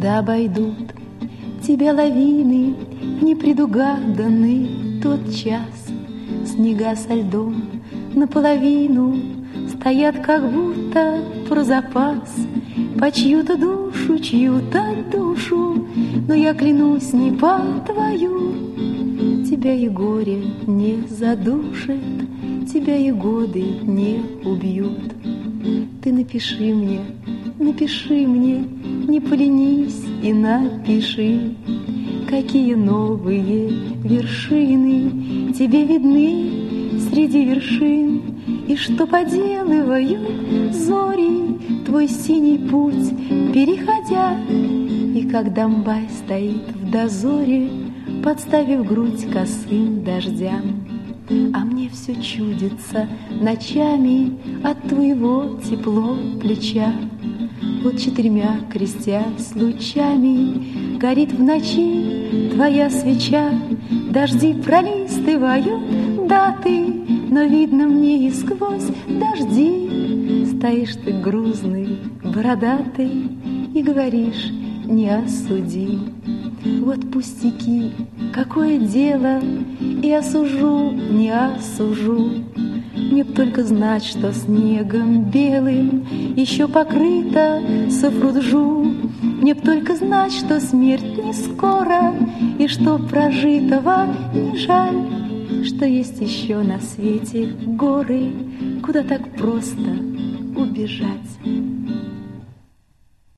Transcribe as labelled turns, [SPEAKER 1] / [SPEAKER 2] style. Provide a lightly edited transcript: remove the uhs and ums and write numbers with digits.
[SPEAKER 1] когда обойдут тебя лавины, непредугаданный тот час. Снега со льдом наполовину стоят, как будто про запас, по чью-то душу, чью-то душу, но я клянусь, не по твою. Тебя и горе не задушит, тебя и годы не убьют. Ты напиши мне, не поленись и напиши, какие новые вершины тебе видны среди вершин, и что поделывают зори твой синий путь переходя. И как Домбай стоит в дозоре, подставив грудь косым дождям. А мне все чудится ночами от твоего тепло плеча. Вот 4 крестясь лучами горит в ночи твоя свеча. Дожди пролистывают даты, но видно мне и сквозь дожди. Стоишь ты грузный, бородатый и говоришь: не осуди. Вот пустяки, какое дело, и осужу, не осужу. Мне б только знать, что снегом белым еще покрыта Софруджу. Мне б только знать, что смерть не скоро, и что прожитого не жаль, что есть еще на свете горы, куда так просто убежать.